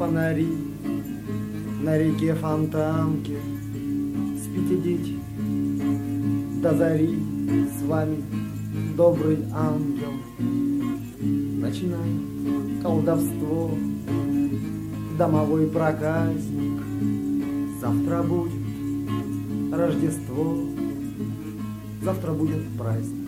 фонари на реке Фонтанке. Спите, дети, до зари, с вами добрый ангел. Начинает колдовство, домовой проказник. Завтра будет Рождество, завтра будет праздник.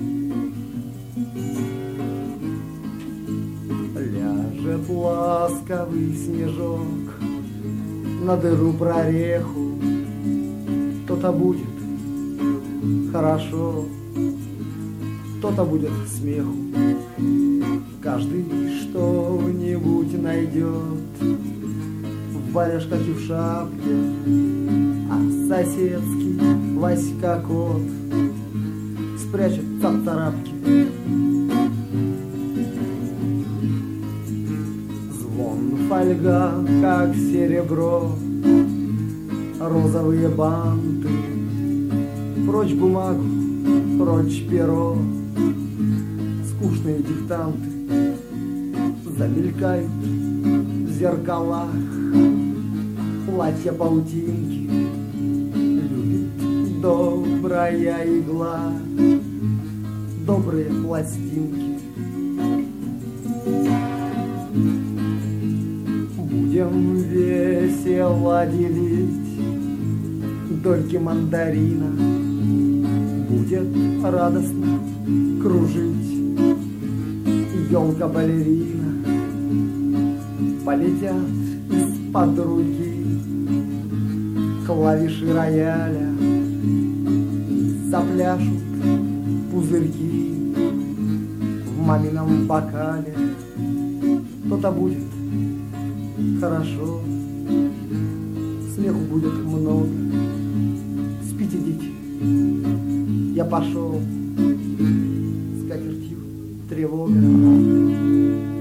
Ляжет ласковый снежок на дыру прореху, то-то будет хорошо, то-то будет смеху. Каждый что-нибудь найдет в варежках и в шапке, а соседский Васька кот спрячет цап-царапки. Звон, фольга, как серебро, розовые банты, прочь бумагу, прочь перо, скучные диктанты. Замелькают в зеркалах платья паутинки. Любит добрая игла добрые пластинки. Будем весело делить дольки мандарина. Будет радостно кружить елка-балерина. Полетят из-под руки клавиши рояля, запляшут пузырьки в мамином бокале. То-то будет хорошо, смеху будет много. Спите, дети, я пошел, с катертью тревога.